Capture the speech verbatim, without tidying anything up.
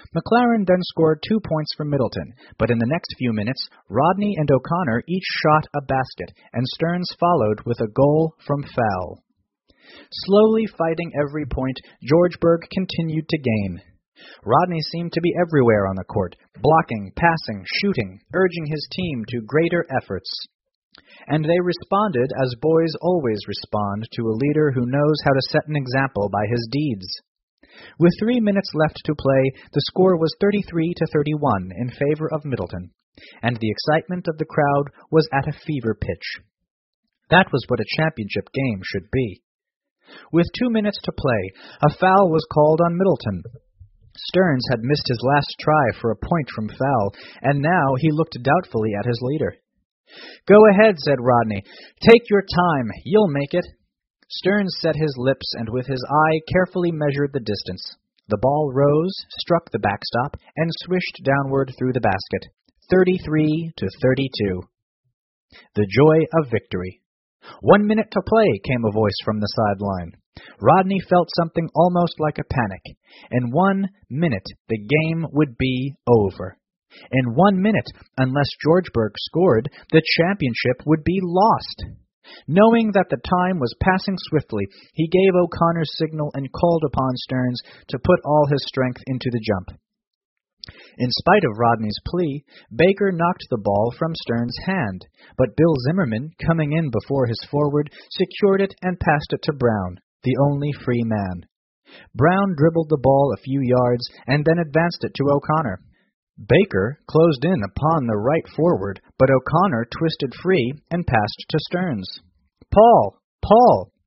McLaren then scored two points for Middleton, but in the next few minutes, Rodney and O'Connor each shot a basket, and Stearns followed with a goal from foul. Slowly fighting every point, Georgeburg continued to gain. Rodney seemed to be everywhere on the court, blocking, passing, shooting, urging his team to greater efforts. And they responded as boys always respond to a leader who knows how to set an example by his deeds. With three minutes left to play, the score was thirty-three to thirty-one in favor of Middleton, and the excitement of the crowd was at a fever pitch. That was what a championship game should be. With two minutes to play, a foul was called on Middleton. Stearns had missed his last try for a point from foul, and now he looked doubtfully at his leader. "Go ahead," said Rodney. "Take your time. You'll make it." Stearns set his lips and with his eye carefully measured the distance. The ball rose, struck the backstop, and swished downward through the basket. thirty-three to thirty-two. The joy of victory. "One minute to play," came a voice from the sideline. Rodney felt something almost like a panic. In one minute, the game would be over. In one minute, unless Georgeburg scored, the championship would be lost. Knowing that the time was passing swiftly, he gave O'Connor's signal and called upon Stearns to put all his strength into the jump. In spite of Rodney's plea, Baker knocked the ball from Stearns' hand, but Bill Zimmerman, coming in before his forward, secured it and passed it to Brown, the only free man. Brown dribbled the ball a few yards and then advanced it to O'Connor. Baker closed in upon the right forward, but O'Connor twisted free and passed to Stearns. "Paul! Paul!"